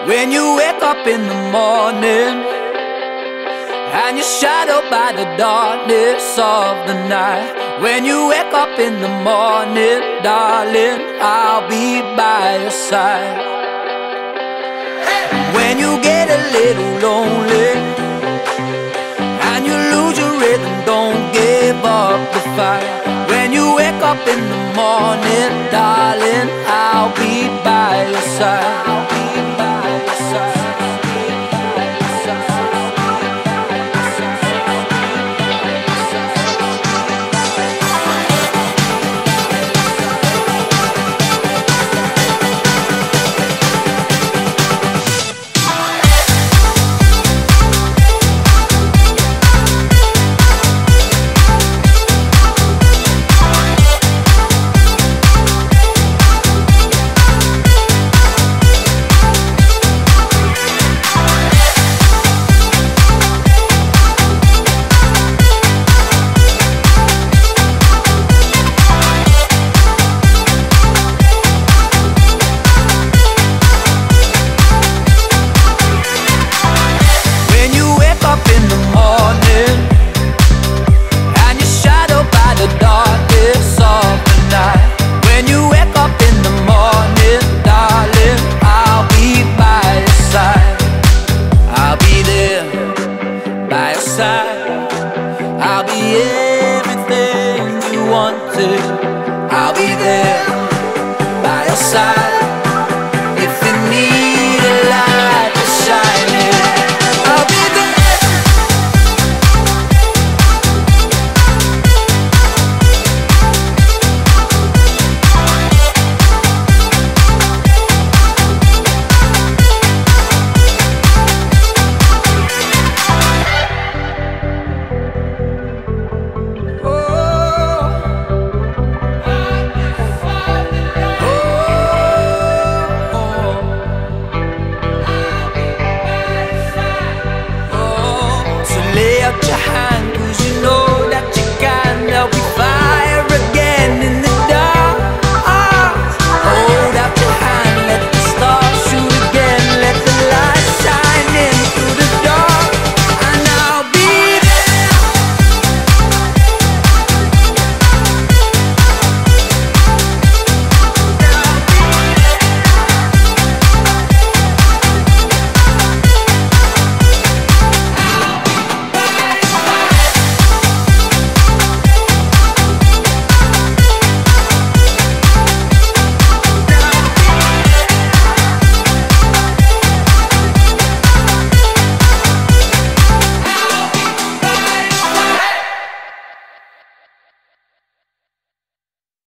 When you wake up in the morning and you're shadowed by the darkness of the night. When you wake up in the morning, darling, I'll be by your side. When you get a little lonely and you lose your rhythm, don't give up the fight. When you wake up in the morning, darling, I'll be by your side.